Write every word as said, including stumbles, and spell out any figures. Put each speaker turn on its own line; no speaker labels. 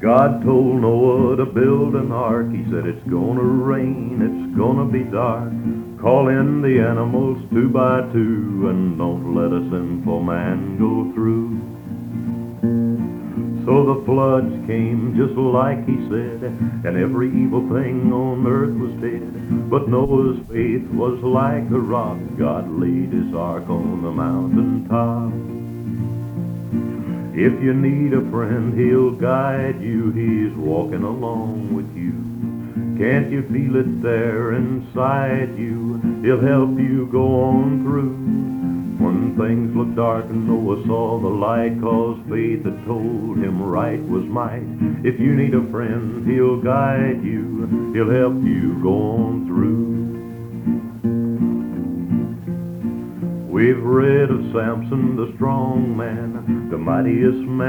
God told Noah to build an ark. He said it's gonna rain, it's gonna be dark. Call in the animals two by two, and don't let a sinful man go through. So the floods came just like he said, and every evil thing on earth was dead. But Noah's faith was like a rock. God laid his ark on the mountain top. If you need a friend, he'll guide you. He's walking along with you. Can't you feel it there inside you? He'll help you go on through. When things looked dark and Noah saw the light, 'cause faith had told him right was might. If you need a friend, he'll guide you. He'll help you go on through. We've read of Samson, the strong man, the mightiest man